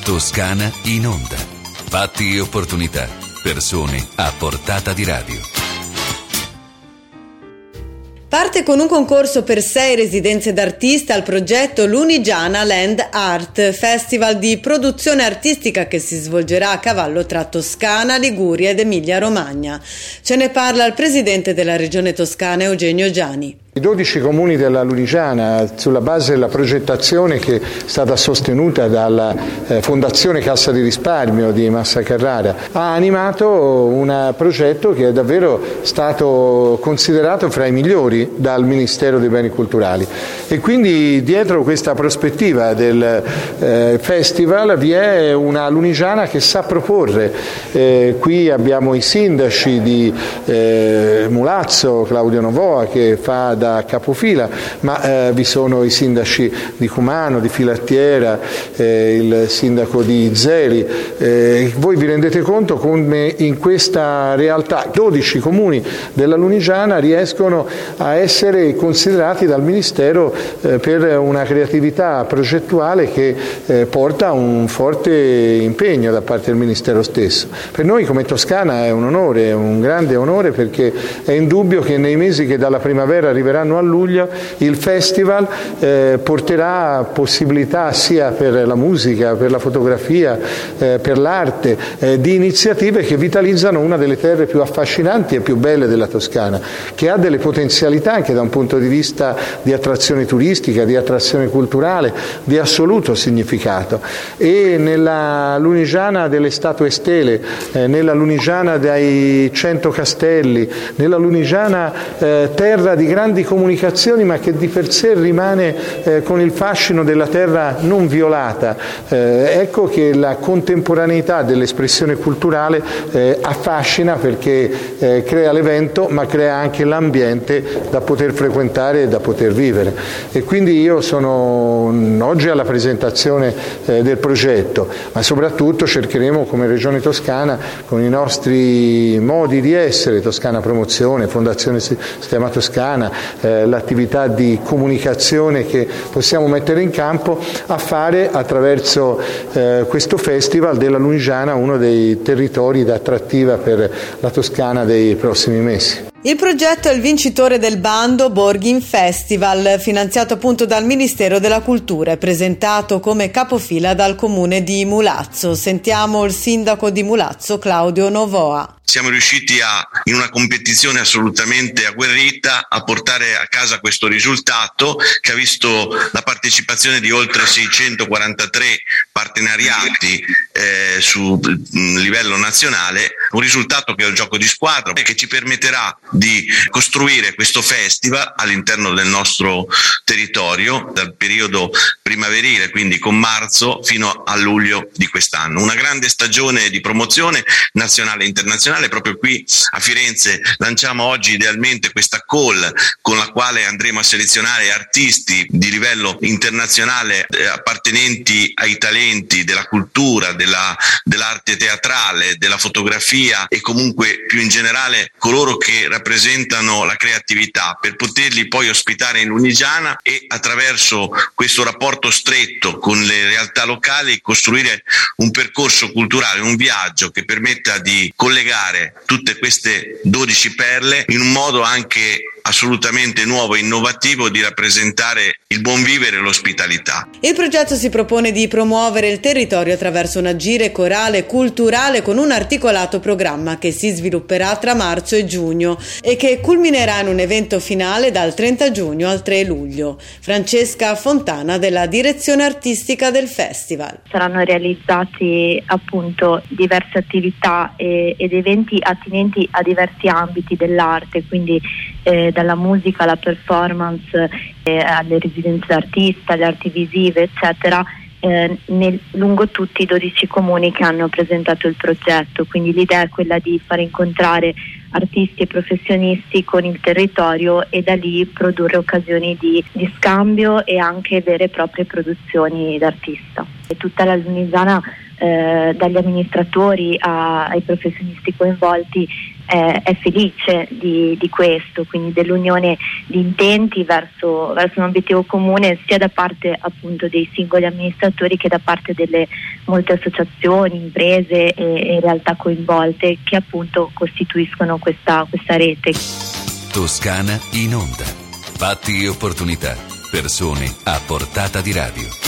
Toscana in onda. Fatti e opportunità. Persone a portata di radio. Parte con un concorso per 6 residenze d'artista al progetto Lunigiana Land Art, festival di produzione artistica che si svolgerà a cavallo tra Toscana, Liguria ed Emilia-Romagna. Ce ne parla il presidente della Regione Toscana, Eugenio Giani. I 12 comuni della Lunigiana, sulla base della progettazione che è stata sostenuta dalla Fondazione Cassa di Risparmio di Massa Carrara, ha animato un progetto che è davvero stato considerato fra i migliori dal Ministero dei Beni Culturali. E quindi dietro questa prospettiva del festival vi è una Lunigiana che sa proporre. Qui abbiamo i sindaci di Mulazzo, Claudio Novoa, che fa da capofila, ma vi sono i sindaci di Cumano, di Filattiera, il sindaco di Zeli. Voi vi rendete conto come in questa realtà 12 comuni della Lunigiana riescono a essere considerati dal Ministero per una creatività progettuale che porta a un forte impegno da parte del Ministero stesso. Per noi come Toscana è un onore, un grande onore, perché è indubbio che nei mesi che dalla primavera arriveranno a luglio il festival porterà possibilità sia per la musica, per la fotografia, per l'arte, di iniziative che vitalizzano una delle terre più affascinanti e più belle della Toscana, che ha delle potenzialità anche da un punto di vista di attrazione turistica, di attrazione culturale, di assoluto significato. E nella Lunigiana delle statue stele, nella Lunigiana dei 100 castelli, nella Lunigiana terra di grandi comunicazioni, ma che di per sé rimane con il fascino della terra non violata. Ecco che la contemporaneità dell'espressione culturale affascina, perché crea l'evento, ma crea anche l'ambiente da poter frequentare e da poter vivere. E quindi io sono oggi alla presentazione del progetto, ma soprattutto cercheremo come Regione Toscana, con i nostri modi di essere, Toscana Promozione, Fondazione Sistema Toscana, l'attività di comunicazione che possiamo mettere in campo, a fare attraverso questo festival della Lunigiana uno dei territori d'attrattiva per la Toscana dei prossimi mesi. Il progetto è il vincitore del bando Borghin Festival, finanziato appunto dal Ministero della Cultura e presentato come capofila dal comune di Mulazzo. Sentiamo il sindaco di Mulazzo, Claudio Novoa. Siamo riusciti in una competizione assolutamente agguerrita a portare a casa questo risultato, che ha visto la partecipazione di oltre 643 partenariati su livello nazionale, un risultato che è un gioco di squadra e che ci permetterà di costruire questo festival all'interno del nostro territorio dal periodo primaverile, quindi con marzo fino a luglio di quest'anno. Una grande stagione di promozione nazionale e internazionale. Proprio qui a Firenze lanciamo oggi idealmente questa call con la quale andremo a selezionare artisti di livello internazionale appartenenti ai talenti della cultura, dell'arte teatrale, della fotografia e comunque più in generale coloro che rappresentano la creatività, per poterli poi ospitare in Lunigiana e attraverso questo rapporto stretto con le realtà locali costruire un percorso culturale, un viaggio che permetta di collegare tutte queste 12 perle in un modo anche assolutamente nuovo e innovativo di rappresentare il buon vivere e l'ospitalità. Il progetto si propone di promuovere il territorio attraverso un agire corale culturale con un articolato programma che si svilupperà tra marzo e giugno e che culminerà in un evento finale dal 30 giugno al 3 luglio. Francesca Fontana della direzione artistica del festival. Saranno realizzati appunto diverse attività ed eventi attinenti a diversi ambiti dell'arte, quindi dalla musica alla performance, alle residenze d'artista, alle arti visive, eccetera, lungo tutti i 12 comuni che hanno presentato il progetto. Quindi l'idea è quella di far incontrare artisti e professionisti con il territorio e da lì produrre occasioni di scambio e anche vere e proprie produzioni d'artista. E tutta la Lunigiana dagli amministratori ai professionisti coinvolti è felice di questo, quindi dell'unione di intenti verso un obiettivo comune, sia da parte appunto dei singoli amministratori che da parte delle molte associazioni, imprese e realtà coinvolte che appunto costituiscono questa rete. Toscana in onda. Fatti e opportunità. Persone a portata di radio.